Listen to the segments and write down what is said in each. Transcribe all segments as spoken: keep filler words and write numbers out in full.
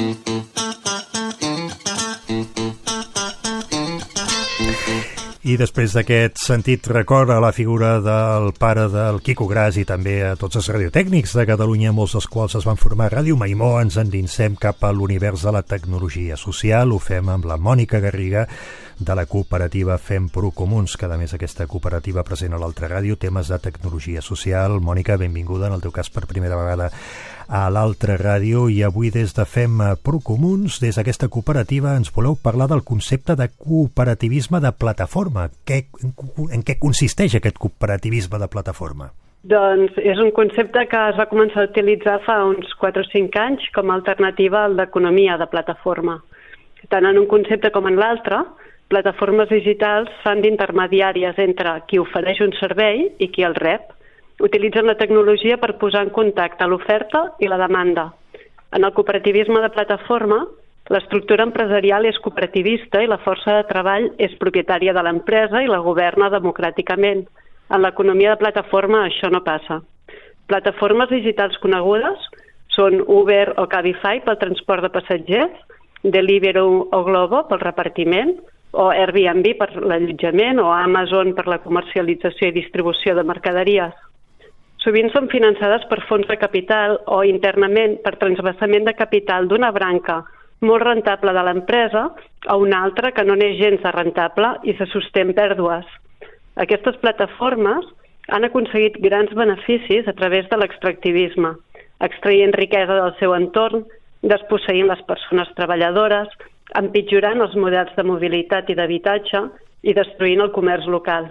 I després d'aquest sentit record a la figura del pare del Quico Gras i també a tots els radiotècnics de Catalunya, molts dels quals es van formar a Ràdio Maimó, ens endinsem cap a l'univers de la tecnologia social. Ho fem amb la Mònica Garriga de la cooperativa Fem Procomuns, que a més aquesta cooperativa present a l'altra ràdio, temes de tecnologia social. Mònica, benvinguda, en el teu cas per primera vegada a l'altra ràdio, i avui des de Fem Procomuns, des d'aquesta cooperativa, ens voleu parlar del concepte de cooperativisme de plataforma. Què, en què consisteix aquest cooperativisme de plataforma? Doncs és un concepte que es va començar a utilitzar fa uns quatre o cinc anys com a alternativa a l'economia de plataforma. Tant en un concepte com en l'altre, plataformes digitals fan d'intermediàries entre qui ofereix un servei i qui el rep. Utilitzen la tecnologia per posar en contacte l'oferta i la demanda. En el cooperativisme de plataforma, l'estructura empresarial és cooperativista i la força de treball és propietària de l'empresa i la governa democràticament. En l'economia de plataforma això no passa. Plataformes digitals conegudes són Uber o Cabify pel transport de passatgers, Deliveroo o Glovo pel repartiment, o Airbnb per l'allotjament, o Amazon per la comercialització i distribució de mercaderies. Sovint són finançades per fons de capital o internament per transvasament de capital d'una branca molt rentable de l'empresa a una altra que no n'és gens de rentable i se sosté en pèrdues. Aquestes plataformes han aconseguit grans beneficis a través de l'extractivisme, extraient riquesa del seu entorn, desposseint les persones treballadores, empitjorant els models de mobilitat i d'habitatge i destruint el comerç local.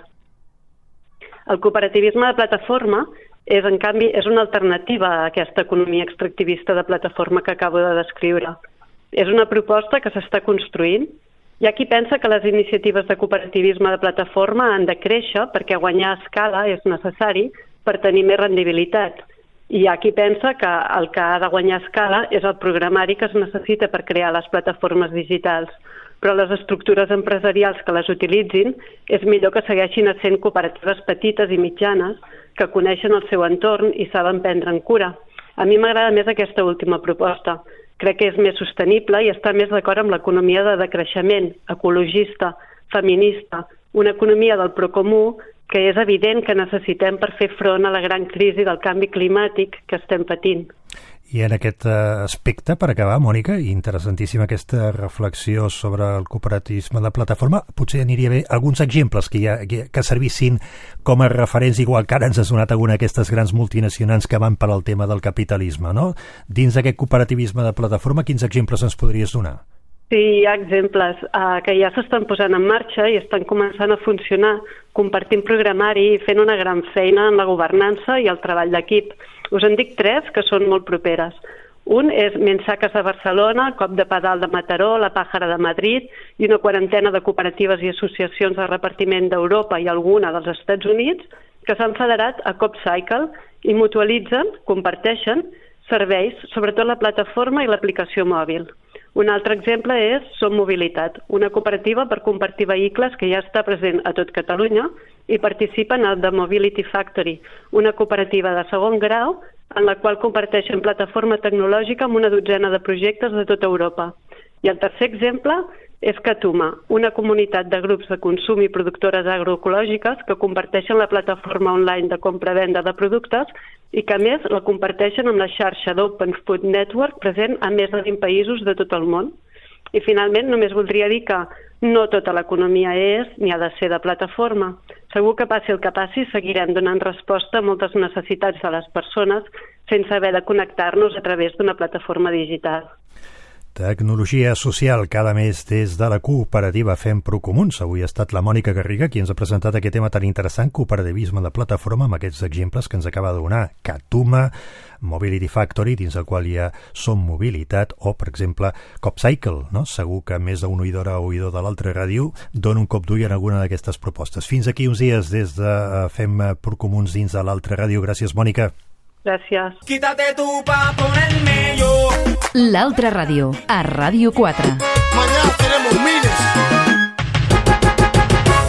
El cooperativisme de plataforma és, en canvi, és una alternativa a aquesta economia extractivista de plataforma que acabo de descriure. És una proposta que s'està construint. Hi ha qui pensa que les iniciatives de cooperativisme de plataforma han de créixer perquè guanyar a escala és necessari per tenir més rendibilitat. I hi ha qui pensa que el que ha de guanyar a escala és el programari que es necessita per crear les plataformes digitals. Però les estructures empresarials que les utilitzin és millor que segueixin essent cooperatives petites i mitjanes que coneixen el seu entorn i saben prendre en cura. A mi m'agrada més aquesta última proposta. Crec que és més sostenible i està més d'acord amb l'economia de decreixement, ecologista, feminista, una economia del procomú que és evident que necessitem per fer front a la gran crisi del canvi climàtic que estem patint. I en aquest aspecte, per acabar, Mònica, interessantíssima aquesta reflexió sobre el cooperativisme de plataforma, potser aniria bé alguns exemples que, ha, que servissin com a referents, igual que ara ens has donat alguna d'aquestes grans multinacionals que van per al tema del capitalisme, no? Dins d'aquest cooperativisme de plataforma, quins exemples ens podries donar? Sí, hi ha exemples uh, que ja s'estan posant en marxa i estan començant a funcionar, compartint programari i fent una gran feina en la governança i el treball d'equip. Us en dic tres que són molt properes. Un és Mensaques de Barcelona, Cop de Pedal de Mataró, La Pàjara de Madrid i una quarantena de cooperatives i associacions de repartiment d'Europa i alguna dels Estats Units que s'han federat a CopCycle i mutualitzen, comparteixen serveis, sobretot la plataforma i l'aplicació mòbil. Un altre exemple és Som Mobilitat, una cooperativa per compartir vehicles que ja està present a tot Catalunya i participen a The Mobility Factory, una cooperativa de segon grau en la qual comparteixen plataforma tecnològica amb una dotzena de projectes de tota Europa. I el tercer exemple és Catuma, una comunitat de grups de consum i productores agroecològiques que comparteixen la plataforma online de compra-venda de productes i que a més la comparteixen amb la xarxa d'Open Food Network present a més de vint països de tot el món. I finalment només voldria dir que no tota l'economia és ni ha de ser de plataforma. Segur que passi el que passi seguirem donant resposta a moltes necessitats de les persones sense haver de connectar-nos a través d'una plataforma digital. Tecnologia social cada mes des de la cooperativa Fem Procomuns. Avui ha estat la Mònica Garriga qui ens ha presentat aquest tema tan interessant, cooperativisme de plataforma, amb aquests exemples que ens acaba de donar. Catuma, Mobility Factory, dins el qual hi ha Som Mobilitat, o, per exemple, CopCycle, no? Segur que més d'un oïdora o oïdor de l'altra ràdio dona un cop d'ull en alguna d'aquestes propostes. Fins aquí uns dies des de Fem Procomuns dins de l'altra ràdio. Gràcies, Mònica. Gràcies. Quítate tú pa ponerme yo. L'altra ràdio, a Ràdio quatre. Mañana